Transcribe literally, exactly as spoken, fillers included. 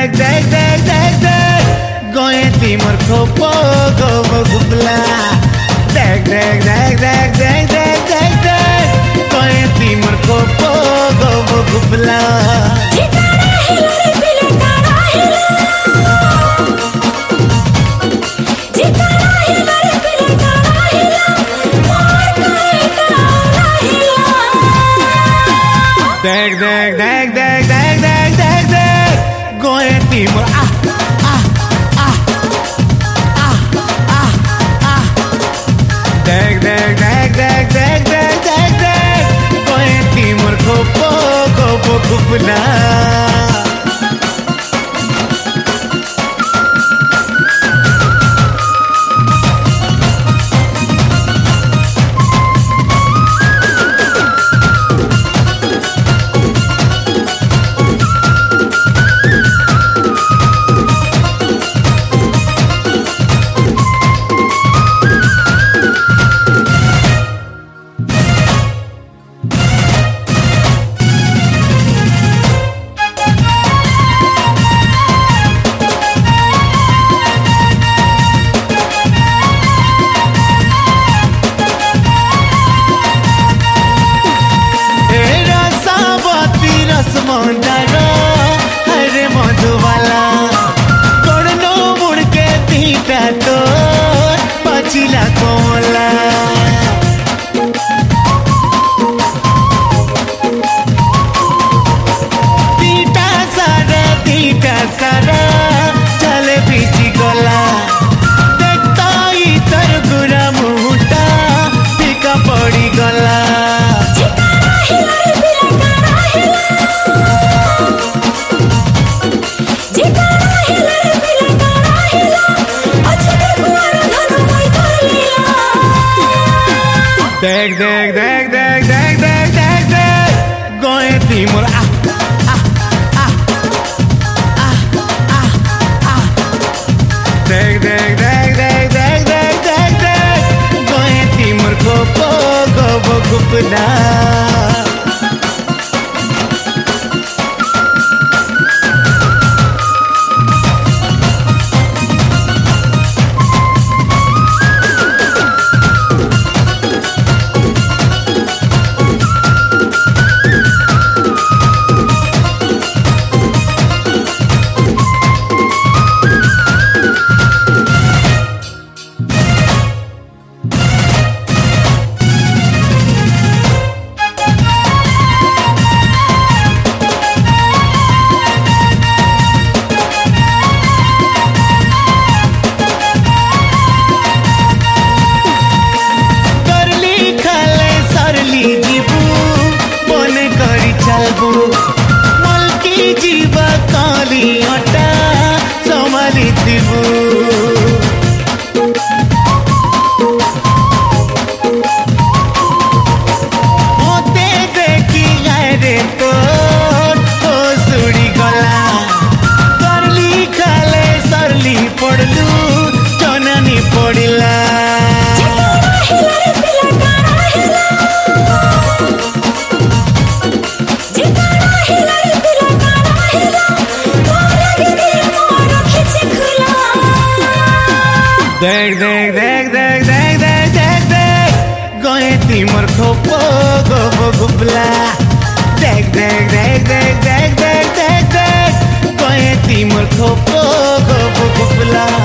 দেখ দেখ দেখ দেখ দেখ গয়েতি মোর খোপ গব গুবলা দেখ দেখ দেখ দেখ দেখ দেখ দেখ দেখ গয়েতি মোর খোপ গব গুবলা দেখ দেখ দেখ দেখ দেখ দেখ দেখ দেখ গয়েতি মোর আহ আহ আহ আহ আহ আহ দেখ দেখ দেখ দেখ দেখ দেখ দেখ দেখ গয়েতি মোর খোপ গব গুবলা मंदारो हरे मधुबाला करनो मुड़ के तीटा तो पचिला कोला तीटा सारा तीटा सारा चले पीछी गला देखता ही तर गुरा मुहूटा फीका पड़ी गला देख देख देख देख देख देख देख देख गएती मोर आह आह आह आह आह आह देख देख देख देख देख देख देख देख गएती मोर खोप गब गुबला मलकी जीवा काली अटा संभाली थिबू मोते देखी गारे तो ओ सुड़ी गला करली खाले सरली पड़लू जननी पड़िला देख देख देख देख देख देख देख देख गएती मोर खोप गब गुबला देख देख देख देख देख देख देख देख गएती मोर खोप गब गुबला